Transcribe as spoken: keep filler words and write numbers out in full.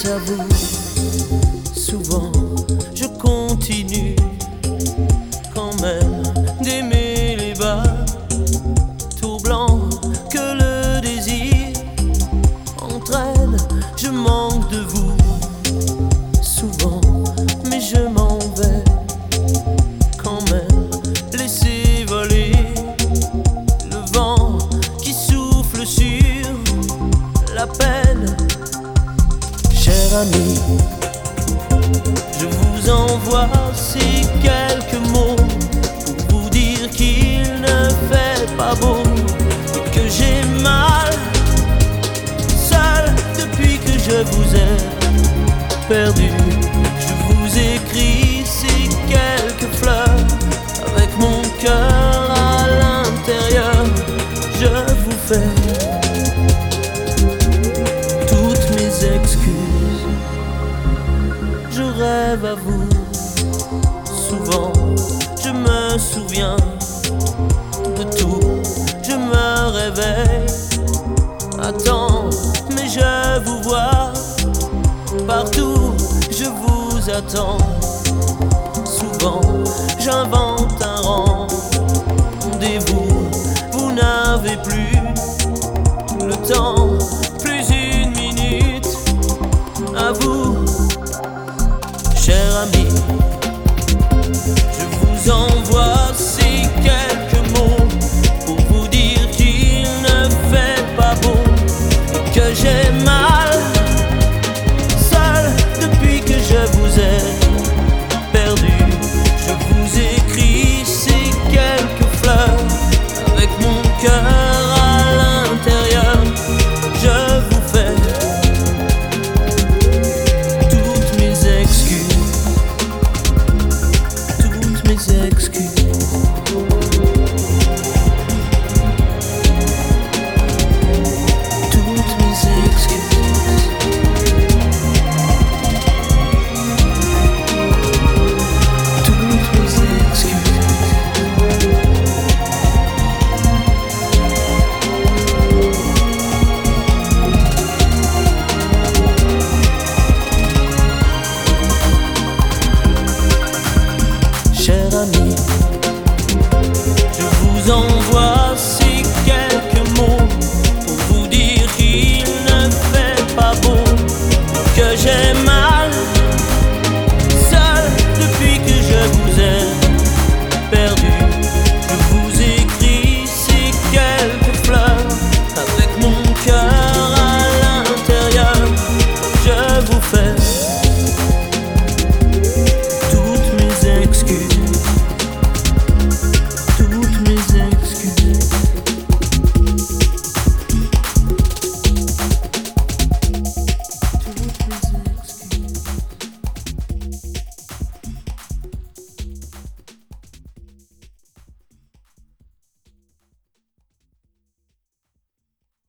pense à vous. Souvent je continue quand même d'aimer les bas tout blancs que le désir entraîne. Je manque de vous souvent, mais je m'en vais quand même. Laissez voler le vent qui souffle sur la peine. Cher ami, je vous envoie ces quelques mots pour vous dire qu'il ne fait pas beau et que j'ai mal seul depuis que je vous ai perdu. Je vous écris ces quelques fleurs avec mon cœur à l'intérieur. Je vous fais toutes mes excuses. Je rêve à vous souvent, je me souviens de tout. Je me réveille à temps, mais je vous vois partout. Je vous attends souvent, j'invente un rendez-vous. Vous n'avez plus le temps